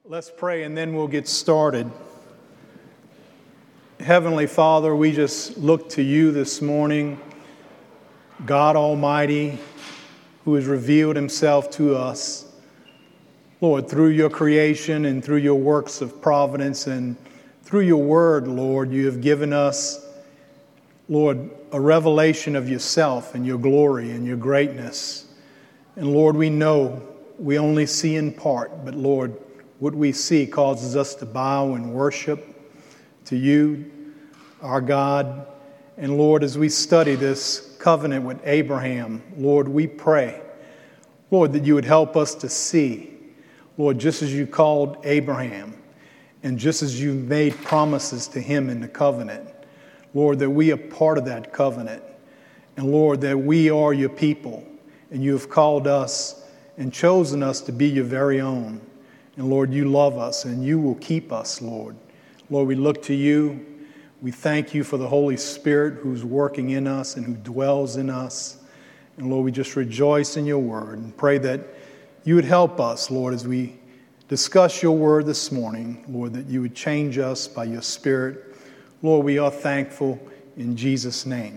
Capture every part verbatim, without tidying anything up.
Let's pray and then we'll get started. Heavenly Father, we just look to you this morning, God Almighty, who has revealed himself to us, Lord, through your creation and through your works of providence and through your word, Lord. You have given us, Lord, a revelation of yourself and your glory and your greatness. And Lord, we know we only see in part, but Lord, what we see causes us to bow and worship to you, our God. And Lord, as we study this covenant with Abraham, Lord, we pray, Lord, that you would help us to see, Lord, just as you called Abraham and just as you made promises to him in the covenant, Lord, that we are part of that covenant. And Lord, that we are your people and you have called us and chosen us to be your very own. And Lord, you love us and you will keep us, Lord. Lord, we look to you. We thank you for the Holy Spirit who's working in us and who dwells in us. And Lord, we just rejoice in your word and pray that you would help us, Lord, as we discuss your word this morning. Lord, that you would change us by your Spirit. Lord, we are thankful in Jesus' name.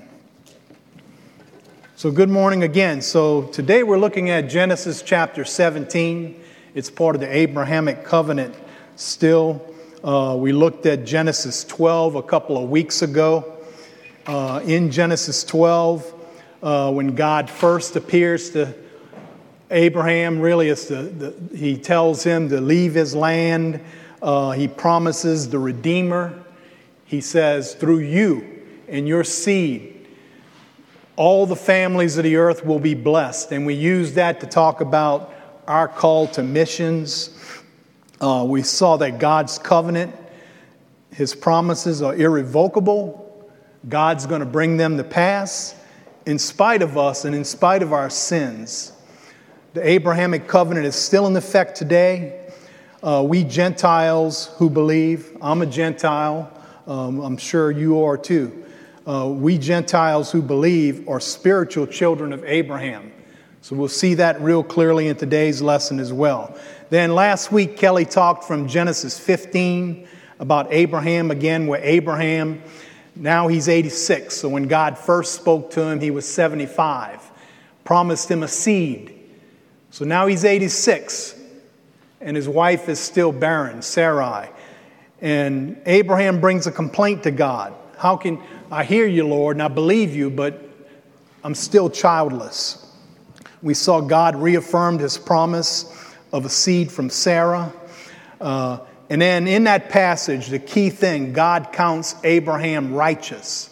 So good morning again. So today we're looking at Genesis chapter seventeen. It's part of the Abrahamic covenant still. Uh, we looked at Genesis twelve a couple of weeks ago. Uh, in Genesis twelve, uh, when God first appears to Abraham, really it's the, the, he tells him to leave his land. Uh, he promises the Redeemer. He says, through you and your seed, all the families of the earth will be blessed. And we use that to talk about our call to missions. Uh, we saw that God's covenant, his promises are irrevocable. God's going to bring them to pass in spite of us and in spite of our sins. The Abrahamic covenant is still in effect today. Uh, we Gentiles who believe, I'm a Gentile, um, I'm sure you are too. Uh, we Gentiles who believe are spiritual children of Abraham. So we'll see that real clearly in today's lesson as well. Then last week, Kelly talked from Genesis fifteen about Abraham again, where Abraham, now he's eighty-six. So when God first spoke to him, he was seventy-five. Promised him a seed. So now he's eighty-six. And his wife is still barren, Sarai. And Abraham brings a complaint to God. How can, I hear you, Lord, and I believe you, but I'm still childless. We saw God reaffirmed his promise of a seed from Sarah. Uh, and then in that passage, the key thing, God counts Abraham righteous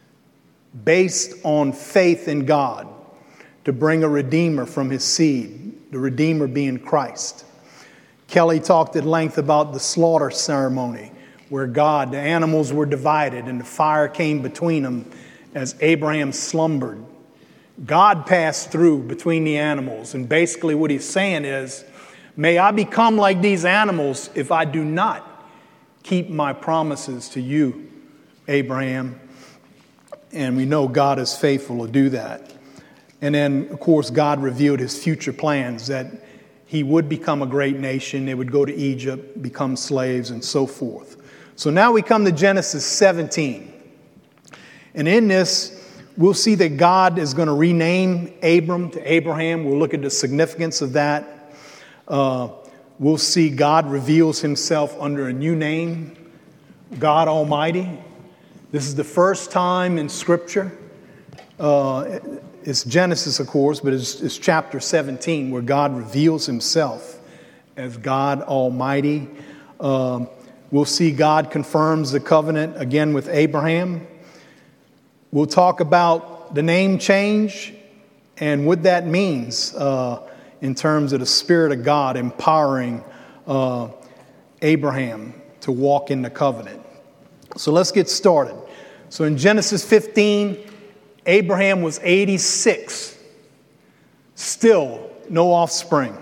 based on faith in God to bring a redeemer from his seed, the redeemer being Christ. Kelly talked at length about the slaughter ceremony where God, the animals were divided and the fire came between them as Abraham slumbered. God passed through between the animals. And basically what he's saying is, may I become like these animals if I do not keep my promises to you, Abraham. And we know God is faithful to do that. And then, of course, God revealed his future plans that he would become a great nation. They would go to Egypt, become slaves, and so forth. So now we come to Genesis seventeen. And in this, we'll see that God is going to rename Abram to Abraham. We'll look at the significance of that. Uh, we'll see God reveals himself under a new name, God Almighty. This is the first time in Scripture. Uh, it's Genesis, of course, but it's, it's chapter seventeen where God reveals himself as God Almighty. Uh, we'll see God confirms the covenant again with Abraham. We'll talk about the name change and what that means uh, in terms of the Spirit of God empowering uh, Abraham to walk in the covenant. So let's get started. So in Genesis fifteen, Abraham was eighty-six, still no offspring.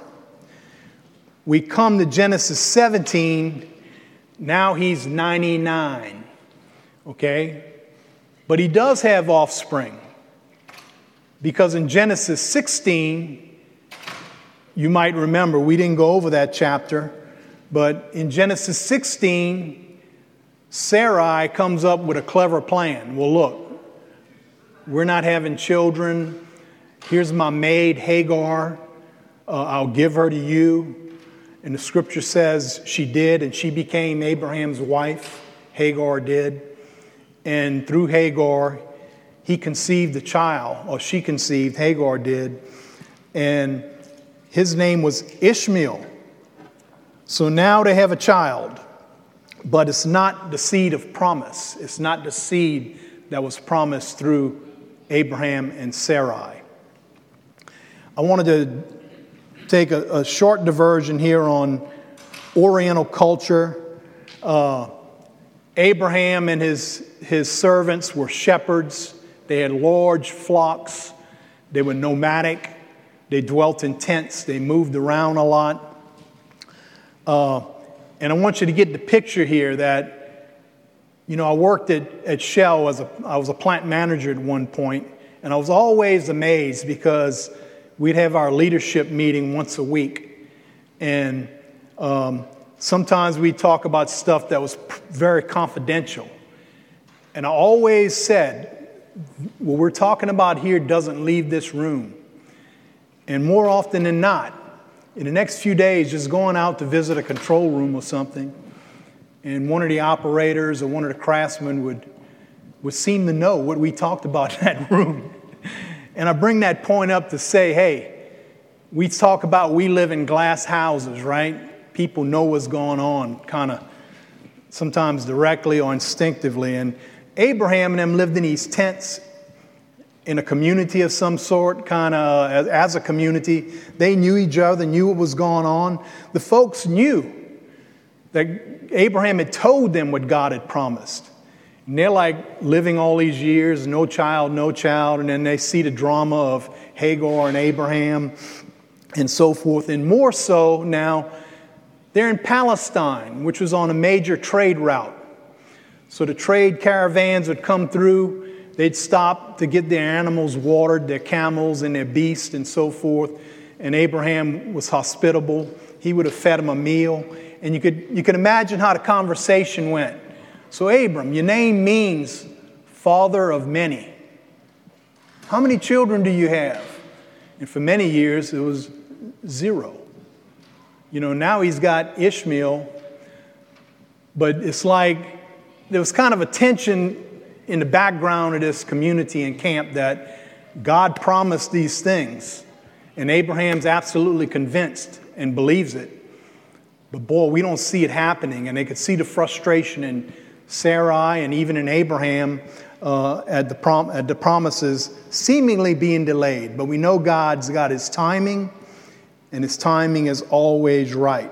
We come to Genesis seventeen, now he's ninety-nine, okay? But he does have offspring because in Genesis sixteen, you might remember, we didn't go over that chapter, But in Genesis sixteen, Sarai comes up with a clever plan. Well, look, we're not having children. Here's my maid, Hagar. Uh, I'll give her to you. And the scripture says she did, and she became Abraham's wife. Hagar did. And through Hagar, he conceived a child, or she conceived, Hagar did. And his name was Ishmael. So now they have a child, but it's not the seed of promise. It's not the seed that was promised through Abraham and Sarai. I wanted to take a, a short diversion here on Oriental culture. Uh, Abraham and his, his servants were shepherds. They had large flocks. They were nomadic. They dwelt in tents. They moved around a lot. Uh, and I want you to get the picture here that, you know, I worked at, at Shell as a, I was a plant manager at one point, and I was always amazed because we'd have our leadership meeting once a week. And um, sometimes we'd talk about stuff that was very confidential. And I always said, what we're talking about here doesn't leave this room. And more often than not, in the next few days, just going out to visit a control room or something, and one of the operators or one of the craftsmen would, would seem to know what we talked about in that room. And I bring that point up to say, hey, we talk about we live in glass houses, right? People know what's going on, kind of sometimes directly or instinctively. And Abraham and them lived in these tents in a community of some sort, kind of as, as a community. They knew each other, knew what was going on. The folks knew that Abraham had told them what God had promised. And they're like living all these years, no child, no child, and then they see the drama of Hagar and Abraham and so forth. And more so now, they're in Palestine, which was on a major trade route. So the trade caravans would come through. They'd stop to get their animals watered, their camels and their beasts and so forth. And Abraham was hospitable. He would have fed them a meal. And you could, you could imagine how the conversation went. So Abram, your name means father of many. How many children do you have? And for many years, it was zero. You know, now he's got Ishmael. But it's like there was kind of a tension in the background of this community and camp that God promised these things. And Abraham's absolutely convinced and believes it. But boy, we don't see it happening. And they could see the frustration in Sarai and even in Abraham uh, at, the prom- at the promises seemingly being delayed. But we know God's got his timing, and his timing is always right.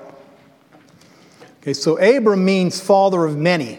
Okay, so Abram means father of many.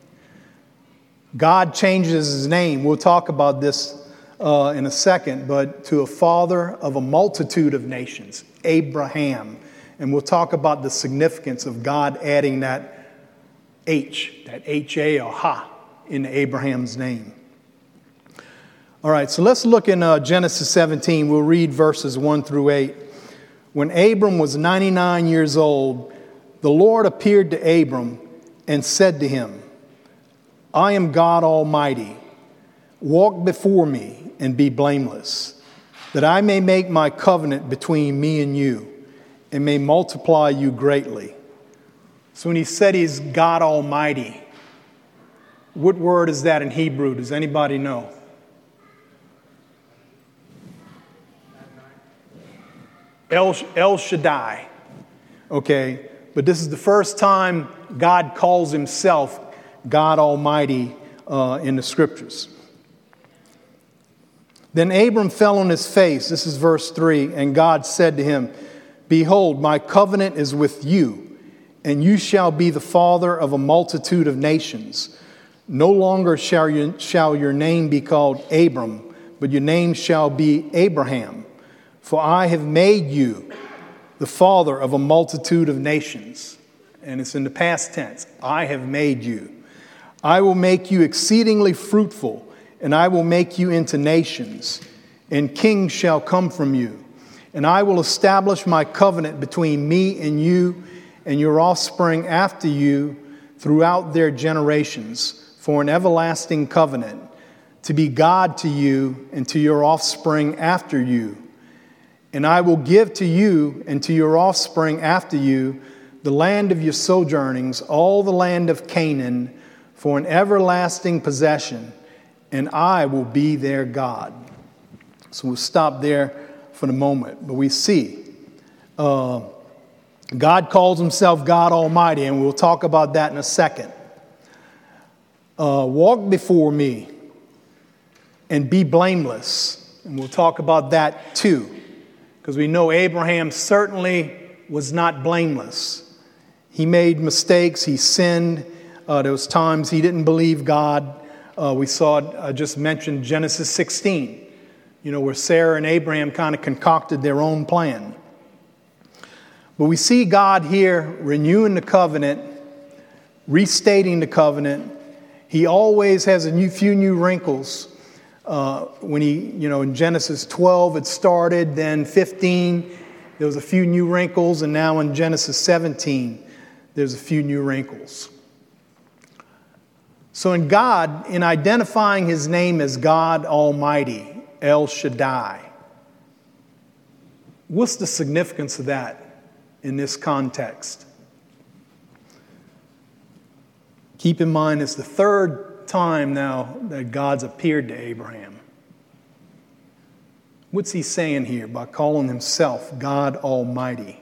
God changes his name. We'll talk about this uh, in a second, but to a father of a multitude of nations, Abraham. And we'll talk about the significance of God adding that H, that H-A or Ha, in Abraham's name. All right, so let's look in uh, Genesis seventeen. We'll read verses one through eight. When Abram was ninety-nine years old, the Lord appeared to Abram and said to him, I am God Almighty. Walk before me and be blameless, that I may make my covenant between me and you, and may multiply you greatly. So when he said he's God Almighty, what word is that in Hebrew? Does anybody know? El, El Shaddai. Okay, but this is the first time God calls himself God Almighty uh, in the scriptures. Then Abram fell on his face. This is verse three. And God said to him, Behold, my covenant is with you, and you shall be the father of a multitude of nations. No longer shall your, shall your name be called Abram, but your name shall be Abraham. For I have made you the father of a multitude of nations. And it's in the past tense. I have made you. I will make you exceedingly fruitful, and I will make you into nations, and kings shall come from you. And I will establish my covenant between me and you and your offspring after you throughout their generations for an everlasting covenant, to be God to you and to your offspring after you. And I will give to you and to your offspring after you the land of your sojournings, all the land of Canaan, for an everlasting possession, and I will be their God. So we'll stop there for the moment. But we see uh, God calls himself God Almighty, and we'll talk about that in a second. Uh, walk before me and be blameless. And we'll talk about that too, because we know Abraham certainly was not blameless. He made mistakes. He sinned. Uh, there was times he didn't believe God. Uh, we saw, I just mentioned Genesis sixteen, you know, where Sarah and Abraham kind of concocted their own plan. But we see God here renewing the covenant, restating the covenant. He always has a new, few new wrinkles. Uh, when he, you know, in Genesis twelve it started, then fifteen, there was a few new wrinkles, and now in Genesis seventeen, there's a few new wrinkles. So in God, in identifying his name as God Almighty, El Shaddai, what's the significance of that in this context? Keep in mind, it's the third time now that God's appeared to Abraham. What's he saying here by calling himself God Almighty?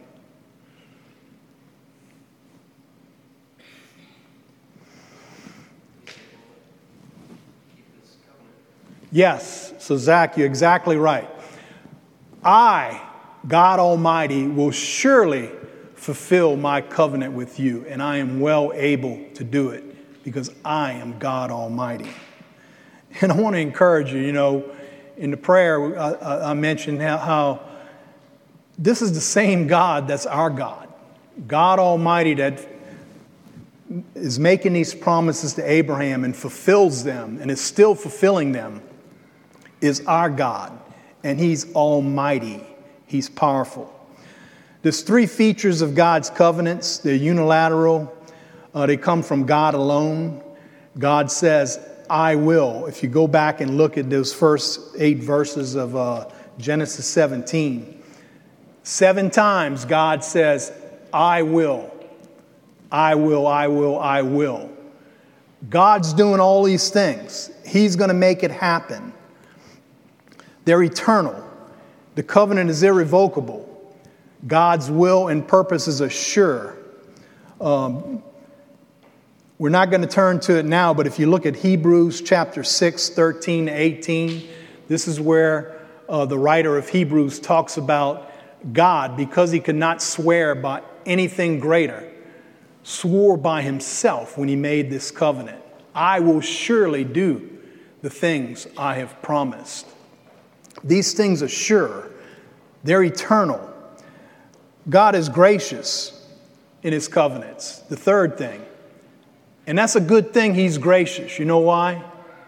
Yes, so Zach, you're exactly right. I, God Almighty, will surely fulfill my covenant with you, and I am well able to do it because I am God Almighty. And I want to encourage you, you know, in the prayer I, I mentioned how, how this is the same God that's our God. God Almighty that is making these promises to Abraham and fulfills them and is still fulfilling them is our God, and he's almighty. He's powerful. There's three features of God's covenants. They're unilateral. Uh, they come from God alone. God says, I will. If you go back and look at those first eight verses of uh, Genesis seventeen, seven times God says, I will. I will, I will, I will. God's doing all these things. He's going to make it happen. They're eternal. The covenant is irrevocable. God's will and purposes are sure. Um, we're not going to turn to it now, but if you look at Hebrews chapter six, thirteen to eighteen, this is where uh, the writer of Hebrews talks about God, because he could not swear by anything greater, swore by himself when he made this covenant. I will surely do the things I have promised. These things are sure. They're eternal. God is gracious in his covenants. The third thing. And that's a good thing he's gracious. You know why?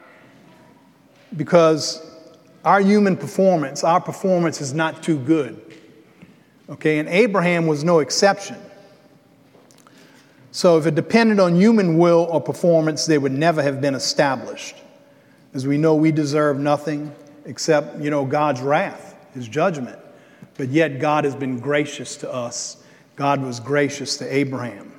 Because our human performance, our performance is not too good. Okay, and Abraham was no exception. So if it depended on human will or performance, they would never have been established. As we know, we deserve nothing except, you know, God's wrath, his judgment. But yet God has been gracious to us. God was gracious to Abraham.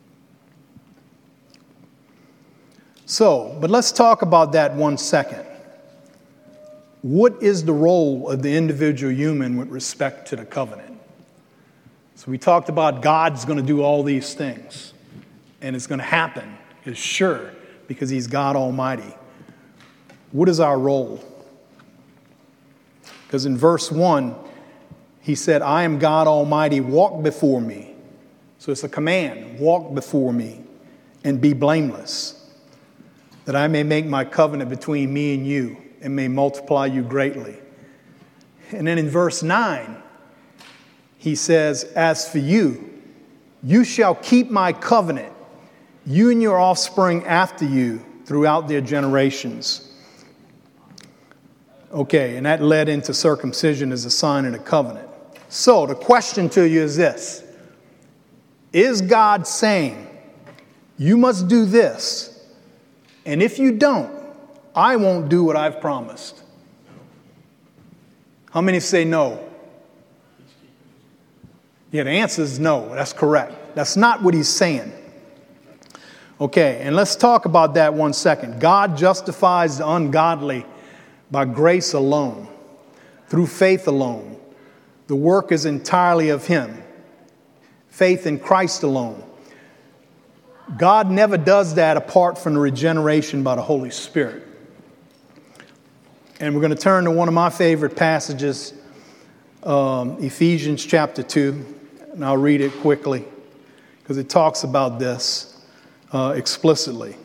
So, but let's talk about that one second. What is the role of the individual human with respect to the covenant? So we talked about God's going to do all these things. And it's going to happen. It's sure, because he's God Almighty. What is our role? Because in verse one, he said, I am God Almighty, walk before me. So it's a command, walk before me and be blameless, that I may make my covenant between me and you and may multiply you greatly. And then in verse nine, he says, as for you, you shall keep my covenant, you and your offspring after you throughout their generations. Okay, and that led into circumcision as a sign of the covenant. So the question to you is this. Is God saying, you must do this, and if you don't, I won't do what I've promised? How many say no? Yeah, the answer is no. That's correct. That's not what he's saying. Okay, and let's talk about that one second. God justifies the ungodly by grace alone, through faith alone. The work is entirely of him. Faith in Christ alone. God never does that apart from the regeneration by the Holy Spirit. And we're going to turn to one of my favorite passages, um, Ephesians chapter two, and I'll read it quickly because it talks about this uh, explicitly.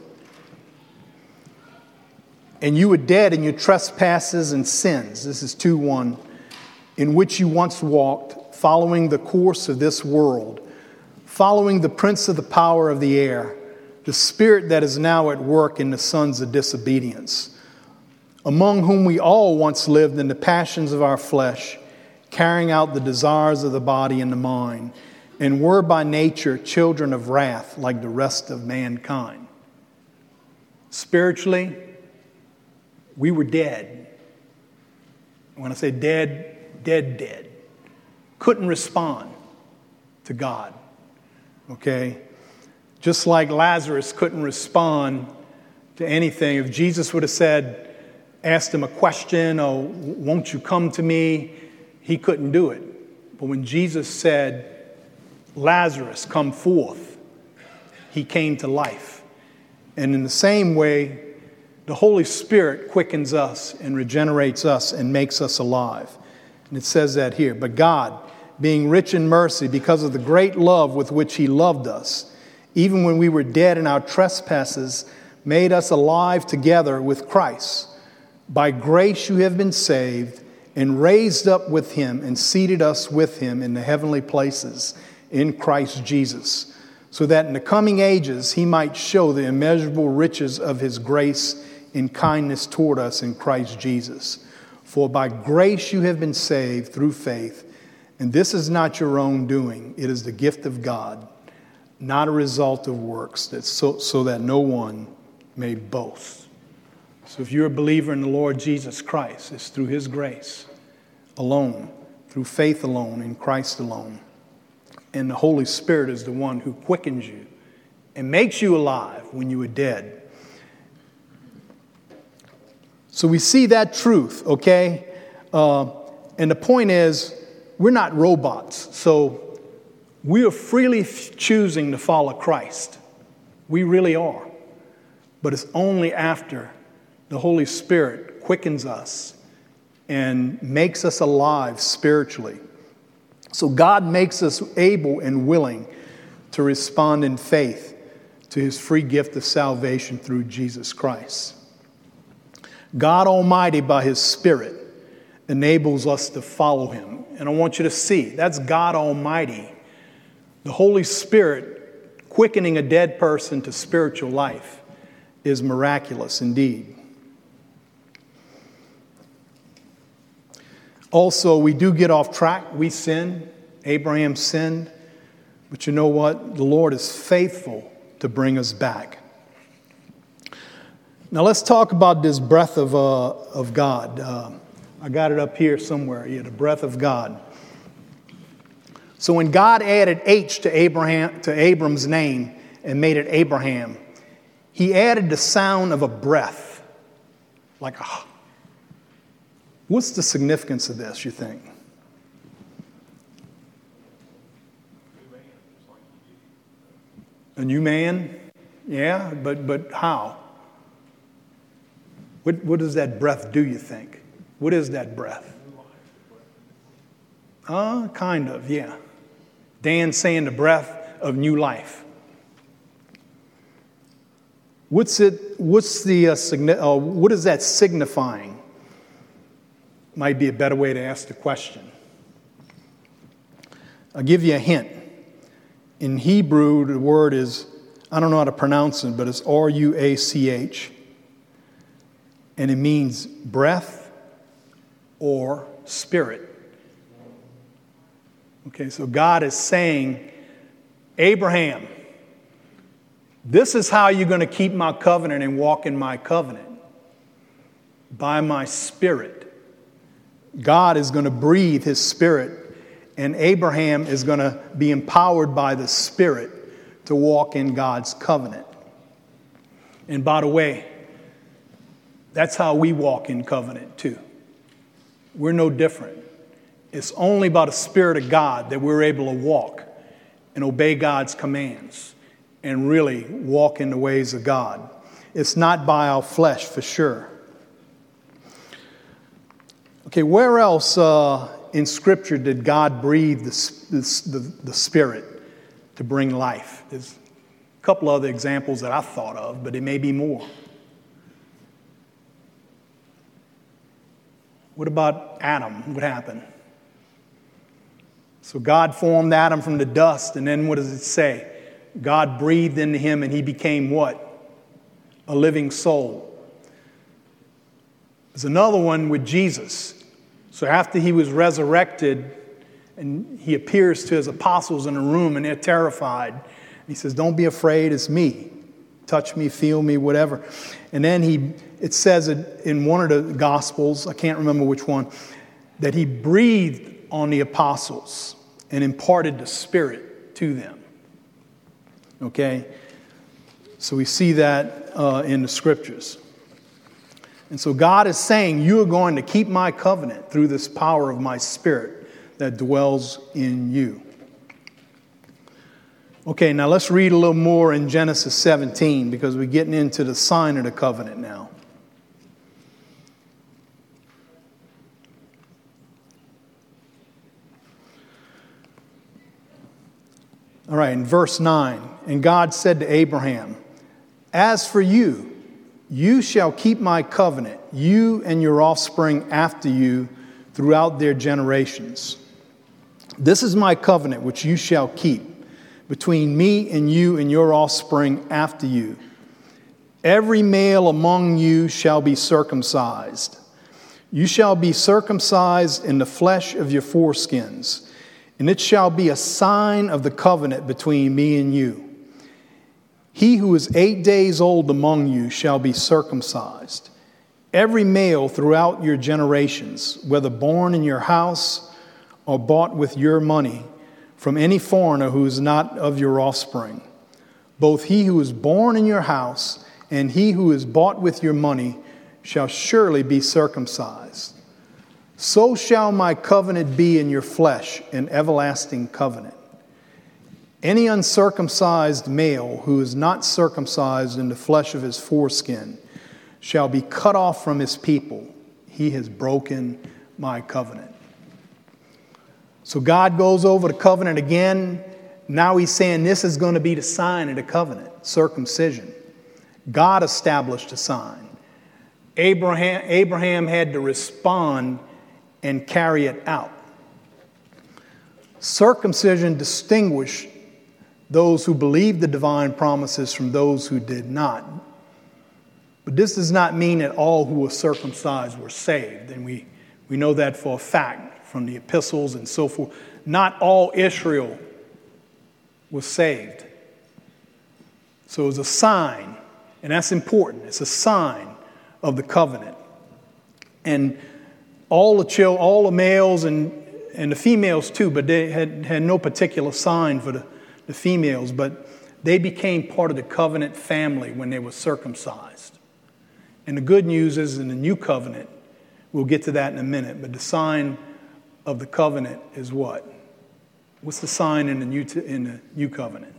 And you were dead in your trespasses and sins. This is two one. In which you once walked, following the course of this world, following the prince of the power of the air, the spirit that is now at work in the sons of disobedience, among whom we all once lived in the passions of our flesh, carrying out the desires of the body and the mind, and were by nature children of wrath like the rest of mankind. Spiritually, we were dead. When I say dead, dead, dead. Couldn't respond to God. Okay? Just like Lazarus couldn't respond to anything. If Jesus would have said, asked him a question, or won't you come to me? He couldn't do it. But when Jesus said, Lazarus, come forth, he came to life. And in the same way, the Holy Spirit quickens us and regenerates us and makes us alive. And it says that here. But God, being rich in mercy because of the great love with which he loved us, even when we were dead in our trespasses, made us alive together with Christ. By grace you have been saved, and raised up with him, and seated us with him in the heavenly places in Christ Jesus, so that in the coming ages he might show the immeasurable riches of his grace in kindness toward us in Christ Jesus. For by grace you have been saved through faith, and this is not your own doing. It is the gift of God, not a result of works, that so, so that no one may boast. So if you're a believer in the Lord Jesus Christ, it's through his grace alone, through faith alone, in Christ alone. And the Holy Spirit is the one who quickens you and makes you alive when you were dead. So we see that truth, okay? Uh, and the point is, we're not robots. So we are freely choosing to follow Christ. We really are. But it's only after the Holy Spirit quickens us and makes us alive spiritually. So God makes us able and willing to respond in faith to his free gift of salvation through Jesus Christ. God Almighty, by his Spirit, enables us to follow him. And I want you to see, that's God Almighty. The Holy Spirit quickening a dead person to spiritual life is miraculous indeed. Also, we do get off track. We sin. Abraham sinned. But you know what? The Lord is faithful to bring us back. Now let's talk about this breath of, uh, of God. Uh, I got it up here somewhere. Yeah, the breath of God. So when God added H to Abraham, to Abram's name and made it Abraham, he added the sound of a breath, like a. What's the significance of this, you think? A new man? Yeah, but but how? What, what does that breath do, you think? What is that breath? Uh, kind of, yeah. Dan's saying the breath of new life. What's it? What's the uh, signi- uh, what is that signifying? Might be a better way to ask the question. I'll give you a hint. In Hebrew, the word is, I don't know how to pronounce it, but it's R U A C H. And it means breath or spirit. Okay, so God is saying Abraham, this is how you're going to keep my covenant and walk in my covenant. By my Spirit. God is going to breathe his Spirit, and Abraham is going to be empowered by the Spirit to walk in God's covenant. And by the way, that's how we walk in covenant too. We're no different. It's only by the Spirit of God that we're able to walk and obey God's commands and really walk in the ways of God. It's not by our flesh for sure. Okay, where else uh, in Scripture did God breathe the, the, the Spirit to bring life? There's a couple other examples that I thought of, but it may be more. What about Adam? What happened? So God formed Adam from the dust, and then what does it say? God breathed into him, and he became what? A living soul. There's another one with Jesus. So after he was resurrected, and he appears to his apostles in a room, and they're terrified. He says, don't be afraid, it's me. Touch me, feel me, whatever. And then he, it says in one of the Gospels, I can't remember which one, that he breathed on the apostles and imparted the Spirit to them. Okay? So we see that uh, in the Scriptures. And so God is saying, you are going to keep my covenant through this power of my Spirit that dwells in you. Okay, now let's read a little more in Genesis seventeen because we're getting into the sign of the covenant now. All right, in verse nine, and God said to Abraham, as for you, you shall keep my covenant, you and your offspring after you throughout their generations. This is my covenant which you shall keep between me and you and your offspring after you. Every male among you shall be circumcised. You shall be circumcised in the flesh of your foreskins, and it shall be a sign of the covenant between me and you. He who is eight days old among you shall be circumcised. Every male throughout your generations, whether born in your house or bought with your money, from any foreigner who is not of your offspring. Both he who is born in your house and he who is bought with your money shall surely be circumcised. So shall my covenant be in your flesh, an everlasting covenant. Any uncircumcised male who is not circumcised in the flesh of his foreskin shall be cut off from his people. He has broken my covenant. So God goes over the covenant again. Now he's saying this is going to be the sign of the covenant, circumcision. God established a sign. Abraham, Abraham had to respond and carry it out. Circumcision distinguished those who believed the divine promises from those who did not. But this does not mean that all who were circumcised were saved. And we, we know that for a fact from the epistles and so forth. Not all Israel was saved. So it was a sign, and that's important. It's a sign of the covenant. And all the chil- all the males and, and the females too, but they had, had no particular sign for the, the females, but they became part of the covenant family when they were circumcised. And the good news is in the new covenant, we'll get to that in a minute, but the sign of the covenant is what? What's the sign in the new, t- in the new covenant?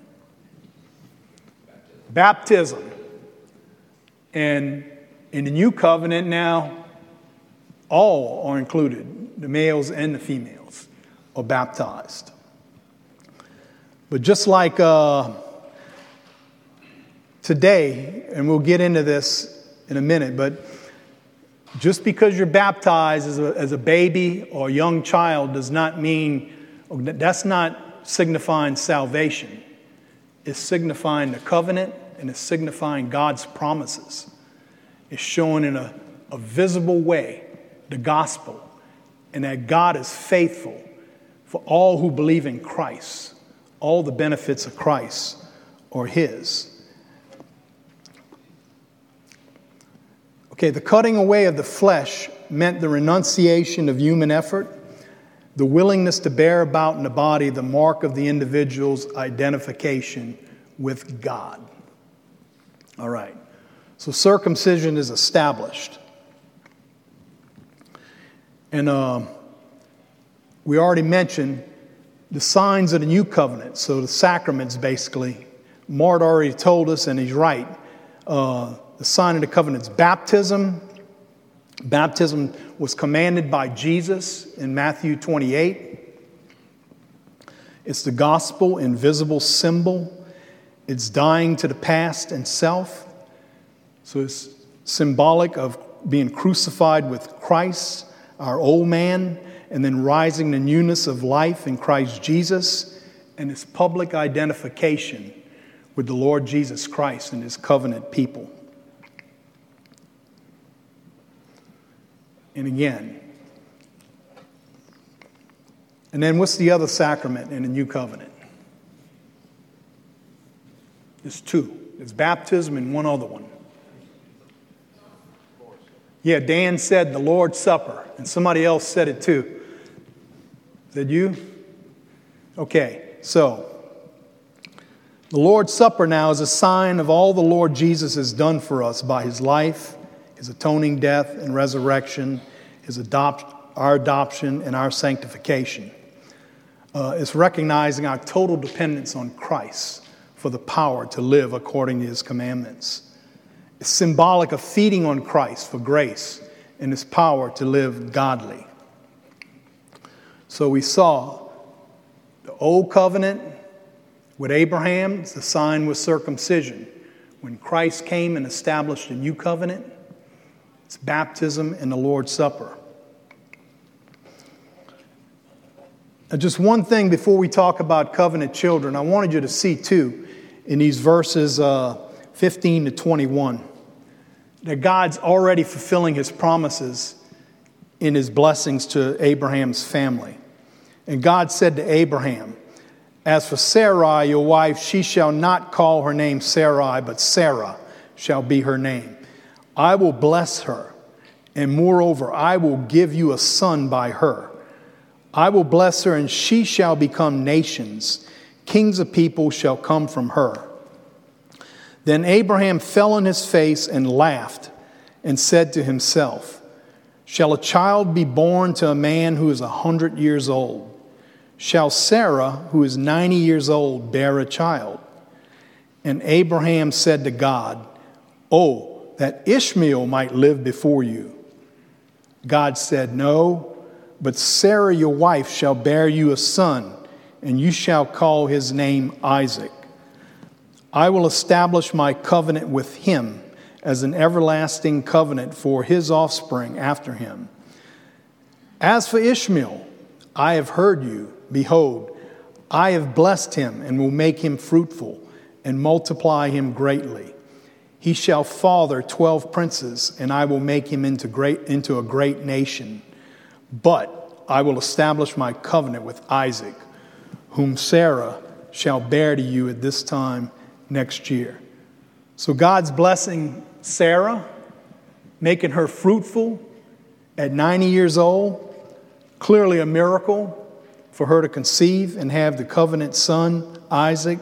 Baptism. Baptism. And in the new covenant now, all are included. The males and the females are baptized. But just like uh, today, and we'll get into this in a minute, but just because you're baptized as a, as a baby or a young child does not mean, that's not signifying salvation. It's signifying the covenant and it's signifying God's promises. It's showing in a, a visible way the gospel and that God is faithful for all who believe in Christ, all the benefits of Christ are his. Okay, the cutting away of the flesh meant the renunciation of human effort, the willingness to bear about in the body the mark of the individual's identification with God. All right, so circumcision is established. And uh, we already mentioned the signs of the new covenant, so the sacraments basically. Mart already told us, and he's right. Uh, the sign of the covenant is baptism. Baptism was commanded by Jesus in Matthew twenty-eight. It's the gospel, invisible symbol. It's dying to the past and self. So it's symbolic of being crucified with Christ, our old man, and then rising to newness of life in Christ Jesus, and his public identification with the Lord Jesus Christ and his covenant people. And again, and then what's the other sacrament in the new covenant? There's two. There's baptism and one other one. Yeah, Dan said the Lord's Supper, and somebody else said it too. Did you? Okay, so the Lord's Supper now is a sign of all the Lord Jesus has done for us by his life, his atoning death and resurrection, his adopt, our adoption, and our sanctification. Uh, it's recognizing our total dependence on Christ for the power to live according to his commandments. It's symbolic of feeding on Christ for grace and his power to live godly. So we saw the old covenant with Abraham, the sign was circumcision. When Christ came and established a new covenant, it's baptism and the Lord's Supper. Now, just one thing before we talk about covenant children, I wanted you to see too in these verses uh, fifteen to twenty-one that God's already fulfilling his promises in his blessings to Abraham's family. And God said to Abraham, "As for Sarai, your wife, she shall not call her name Sarai, but Sarah shall be her name. I will bless her, and moreover, I will give you a son by her. I will bless her, and she shall become nations. Kings of people shall come from her." Then Abraham fell on his face and laughed and said to himself, "Shall a child be born to a man who is a hundred years old? Shall Sarah, who is ninety years old, bear a child?" And Abraham said to God, "Oh, that Ishmael might live before you." God said, "No, but Sarah your wife shall bear you a son, and you shall call his name Isaac. I will establish my covenant with him as an everlasting covenant for his offspring after him. As for Ishmael, I have heard you. Behold, I have blessed him and will make him fruitful and multiply him greatly. He shall father twelve princes, and I will make him into great into a great nation. But I will establish my covenant with Isaac, whom Sarah shall bear to you at this time next year." So God's blessing Sarah, making her fruitful at ninety years old, clearly a miracle for her to conceive and have the covenant son, Isaac.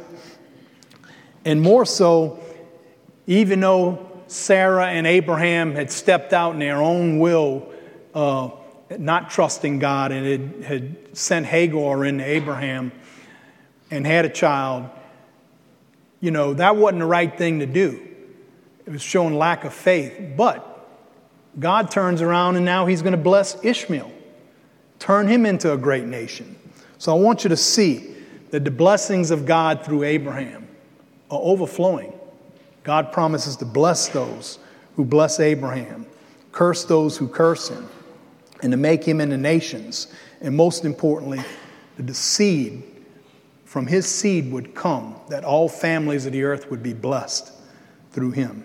And more so, even though Sarah and Abraham had stepped out in their own will, uh, not trusting God, and had, had sent Hagar into Abraham and had a child, you know, that wasn't the right thing to do. It was showing lack of faith. But God turns around and now he's going to bless Ishmael, turn him into a great nation. So I want you to see that the blessings of God through Abraham are overflowing. God promises to bless those who bless Abraham, curse those who curse him, and to make him into nations. And most importantly, that the seed from his seed would come, that all families of the earth would be blessed through him.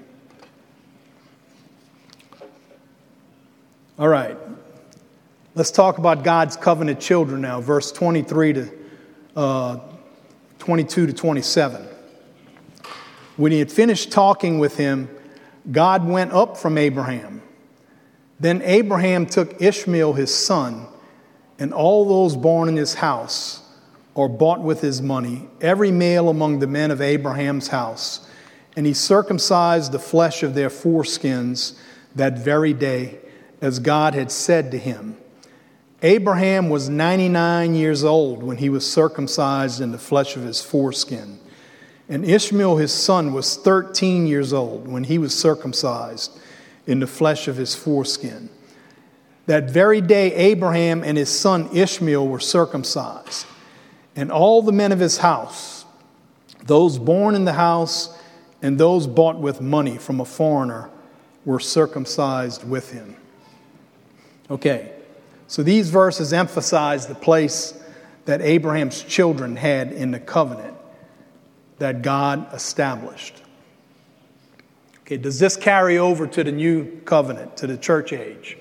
All right. Let's talk about God's covenant children now, verse twenty-three to uh, twenty-two to twenty-seven. When he had finished talking with him, God went up from Abraham. Then Abraham took Ishmael his son, and all those born in his house, or bought with his money, every male among the men of Abraham's house, and he circumcised the flesh of their foreskins that very day, as God had said to him. Abraham was ninety-nine years old when he was circumcised in the flesh of his foreskin. And Ishmael his son was thirteen years old when he was circumcised in the flesh of his foreskin. That very day Abraham and his son Ishmael were circumcised. And all the men of his house, those born in the house and those bought with money from a foreigner, were circumcised with him. Okay, so these verses emphasize the place that Abraham's children had in the covenant that God established. Okay, does this carry over to the new covenant, to the church age?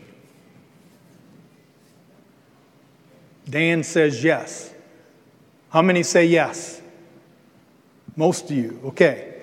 Dan says yes. How many say yes? Most of you. Okay.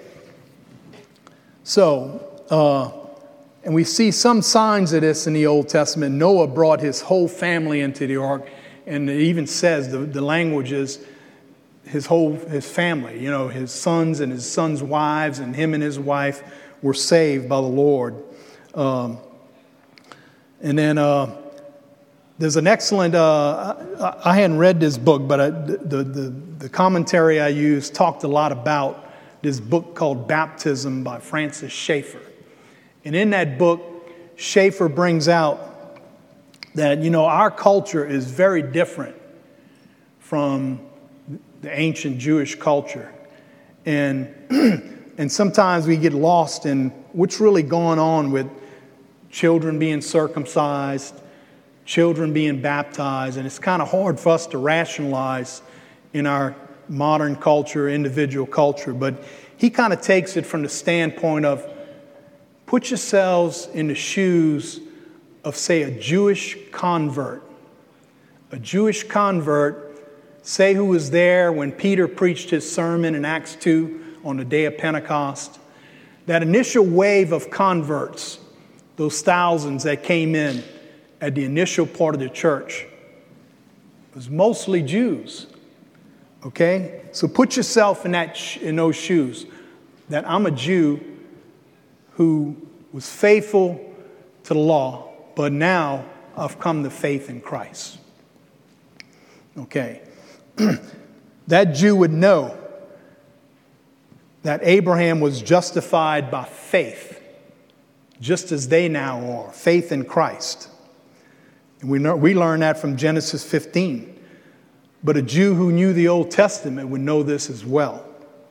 So, uh, and we see some signs of this in the Old Testament. Noah brought his whole family into the ark, and it even says, the, the language is his whole, his family, you know, his sons and his sons' wives, and him and his wife were saved by the Lord. Um, and then uh, there's an excellent, uh, I, I hadn't read this book, but I, the, the, the commentary I used talked a lot about this book called Baptism by Francis Schaeffer. And in that book, Schaeffer brings out that, you know, our culture is very different from the ancient Jewish culture. And and sometimes we get lost in what's really going on with children being circumcised, children being baptized, and it's kind of hard for us to rationalize in our modern culture, individual culture. But he kind of takes it from the standpoint of, put yourselves in the shoes of, say, a Jewish convert. A Jewish convert, say, who was there when Peter preached his sermon in Acts two on the day of Pentecost. That initial wave of converts, those thousands that came in at the initial part of the church, was mostly Jews. Okay? So put yourself in that sh- in those shoes. That I'm a Jew who was faithful to the law, but now I've come to faith in Christ. Okay. That Jew would know that Abraham was justified by faith, just as they now are, faith in Christ. And we know, we learn that from Genesis fifteen. But a Jew who knew the Old Testament would know this as well.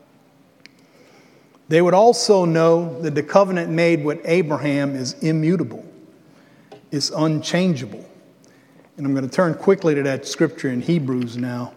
They would also know that the covenant made with Abraham is immutable, it's unchangeable. And I'm going to turn quickly to that scripture in Hebrews now.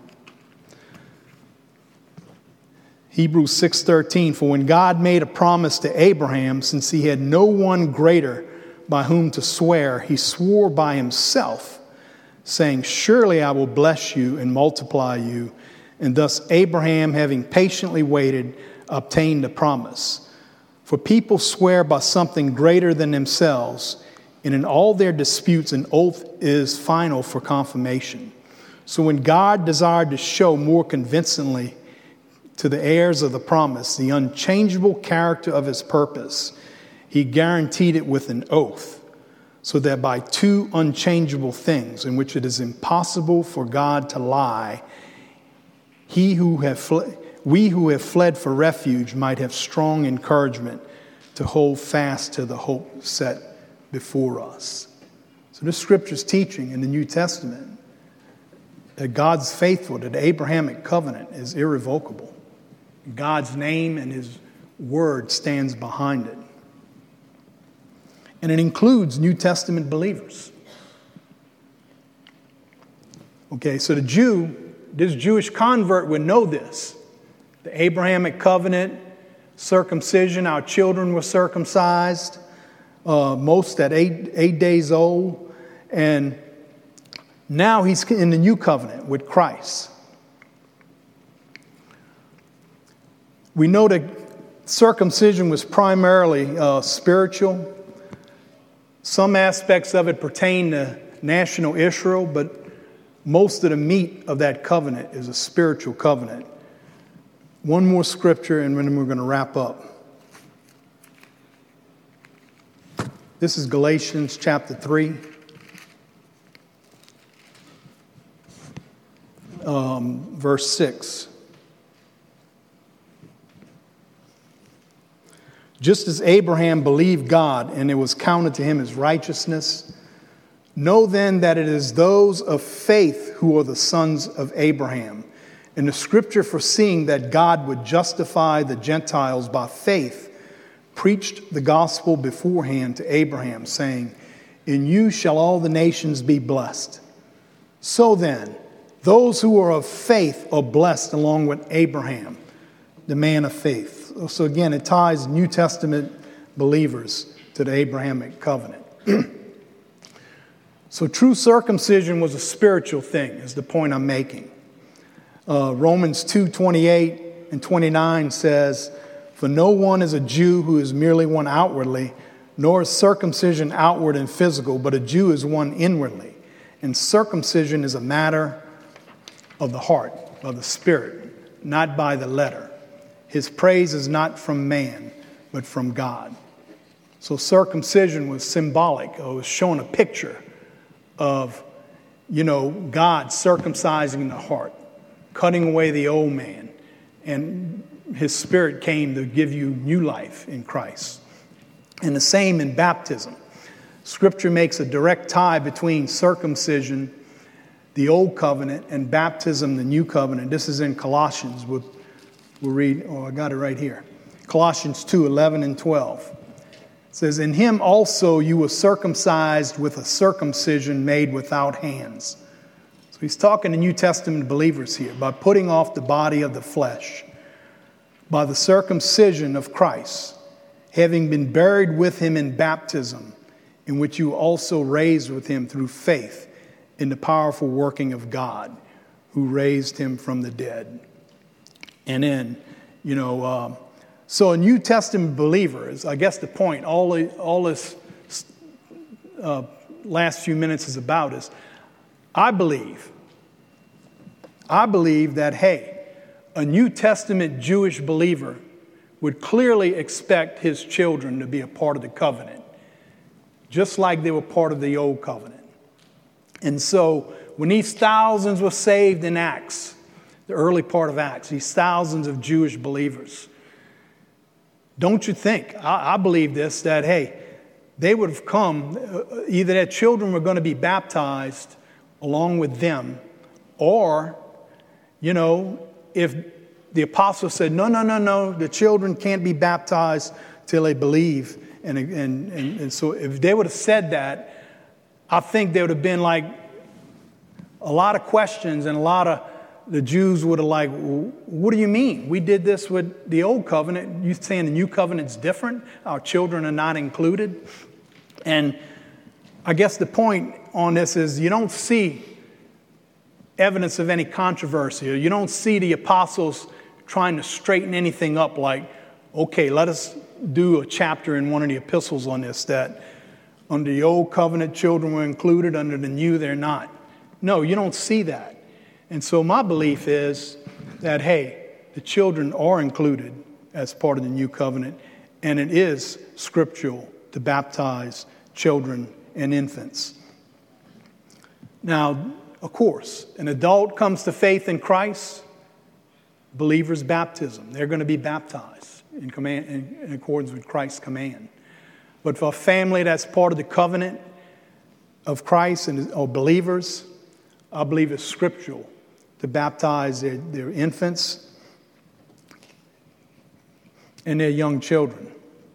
Hebrews six thirteen, for when God made a promise to Abraham, since he had no one greater by whom to swear, he swore by himself, saying, surely I will bless you and multiply you. And thus Abraham, having patiently waited, obtained the promise. For people swear by something greater than themselves, and in all their disputes an oath is final for confirmation. So when God desired to show more convincingly to the heirs of the promise the unchangeable character of his purpose, he guaranteed it with an oath, so that by two unchangeable things in which it is impossible for God to lie, he who have fled, we who have fled for refuge might have strong encouragement to hold fast to the hope set before us. So this scripture is teaching in the New Testament that God's faithful, that the Abrahamic covenant is irrevocable. God's name and his word stands behind it. And it includes New Testament believers. Okay, so the Jew, this Jewish convert would know this. The Abrahamic covenant, circumcision, our children were circumcised, uh, most at eight, eight days old. And now he's in the new covenant with Christ. We know that circumcision was primarily uh, spiritual. Some aspects of it pertain to national Israel, but most of the meat of that covenant is a spiritual covenant. One more scripture, and then we're going to wrap up. This is Galatians chapter three. Um, verse six. Just as Abraham believed God, and it was counted to him as righteousness, know then that it is those of faith who are the sons of Abraham. And the scripture, foreseeing that God would justify the Gentiles by faith, preached the gospel beforehand to Abraham, saying, in you shall all the nations be blessed. So then, those who are of faith are blessed along with Abraham, the man of faith. So again, it ties New Testament believers to the Abrahamic covenant. So true circumcision was a spiritual thing, is the point I'm making. Uh, Romans two twenty-eight and twenty-nine says, for no one is a Jew who is merely one outwardly, nor is circumcision outward and physical, but a Jew is one inwardly. And circumcision is a matter of the heart, of the spirit, not by the letter. His praise is not from man, but from God. So circumcision was symbolic. It was showing a picture of, you know, God circumcising the heart, cutting away the old man, and his spirit came to give you new life in Christ. And the same in baptism. Scripture makes a direct tie between circumcision, the old covenant, and baptism, the new covenant. This is in Colossians. We'll, we'll read, oh, I got it right here. Colossians two, eleven and twelve. It says, in him also you were circumcised with a circumcision made without hands. So he's talking to New Testament believers here, by putting off the body of the flesh, by the circumcision of Christ, having been buried with him in baptism, in which you also raised with him through faith in the powerful working of God, who raised him from the dead. And then, you know, um, so a New Testament believer is, I guess the point, all, the, all this uh, last few minutes is about is, I believe, I believe that, hey, a New Testament Jewish believer would clearly expect his children to be a part of the covenant, just like they were part of the old covenant. And so when these thousands were saved in Acts, the early part of Acts, these thousands of Jewish believers, don't you think, I, I believe this, that, hey, they would have come, uh, either their children were going to be baptized along with them, or, you know, if the apostles said, no, no, no, no, the children can't be baptized till they believe. And, and, and, and so if they would have said that, I think there would have been like a lot of questions, and a lot of the Jews would have like, well, what do you mean? We did this with the old covenant. You saying the new covenant's different? Our children are not included? And I guess the point on this is you don't see evidence of any controversy, or you don't see the apostles trying to straighten anything up like, okay, let us do a chapter in one of the epistles on this, that under the old covenant, children were included, under the new, they're not. No, you don't see that. And so my belief is that, hey, the children are included as part of the new covenant, and it is scriptural to baptize children and infants. Now, of course, an adult comes to faith in Christ, believer's baptism. They're going to be baptized in, command, in, in accordance with Christ's command. But for a family that's part of the covenant of Christ and or believers, I believe it's scriptural to baptize their, their infants and their young children.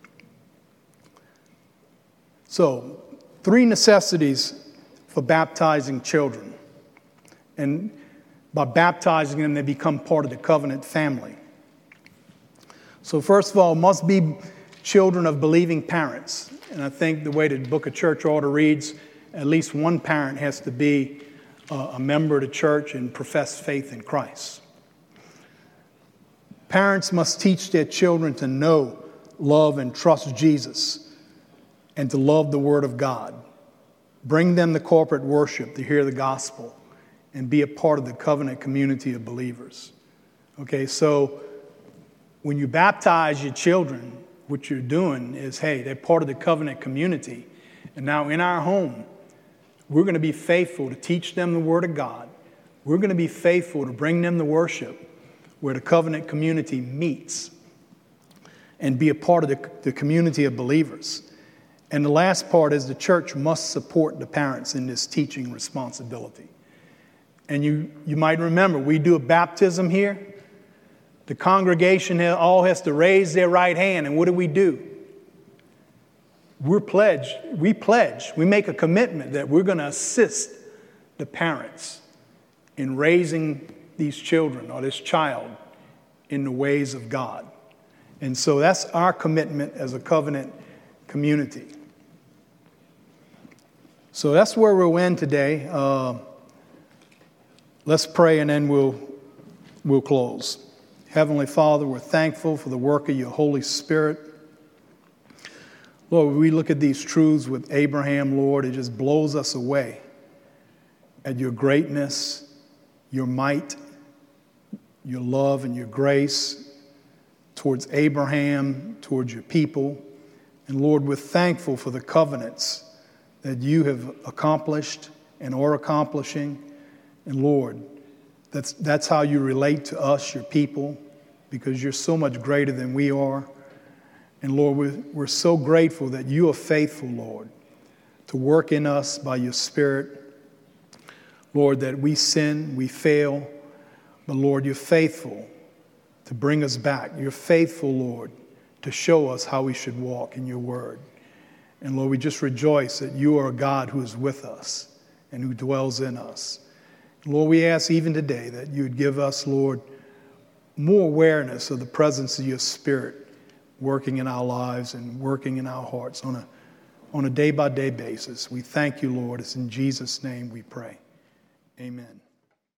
So, three necessities for baptizing children. And by baptizing them, they become part of the covenant family. So first of all, must be children of believing parents. And I think the way the book of church order reads, at least one parent has to be uh, a member of the church and profess faith in Christ. Parents must teach their children to know, love, and trust Jesus, and to love the Word of God. Bring them to corporate worship to hear the gospel and be a part of the covenant community of believers. Okay, so when you baptize your children, what you're doing is, hey, they're part of the covenant community. And now in our home, we're going to be faithful to teach them the Word of God. We're going to be faithful to bring them to worship where the covenant community meets and be a part of the, the community of believers. And the last part is the church must support the parents in this teaching responsibility. And you, you might remember, we do a baptism here. The congregation all has to raise their right hand. And what do we do? We're pledged, we pledge, we make a commitment that we're going to assist the parents in raising these children or this child in the ways of God. And so that's our commitment as a covenant community. So that's where we'll end today. Uh, let's pray and then we'll, we'll close. Heavenly Father, we're thankful for the work of your Holy Spirit. Lord, we look at these truths with Abraham, Lord, it just blows us away at your greatness, your might, your love and your grace towards Abraham, towards your people. And Lord, we're thankful for the covenants that you have accomplished and are accomplishing. And Lord, that's, that's how you relate to us, your people, because you're so much greater than we are. And Lord, we're, we're so grateful that you are faithful, Lord, to work in us by your Spirit. Lord, that we sin, we fail, but Lord, you're faithful to bring us back. You're faithful, Lord, to show us how we should walk in your word. And Lord, we just rejoice that you are a God who is with us and who dwells in us. Lord, we ask even today that you would give us, Lord, more awareness of the presence of your Spirit working in our lives and working in our hearts on a, on a day-by-day basis. We thank you, Lord. It's in Jesus' name we pray. Amen.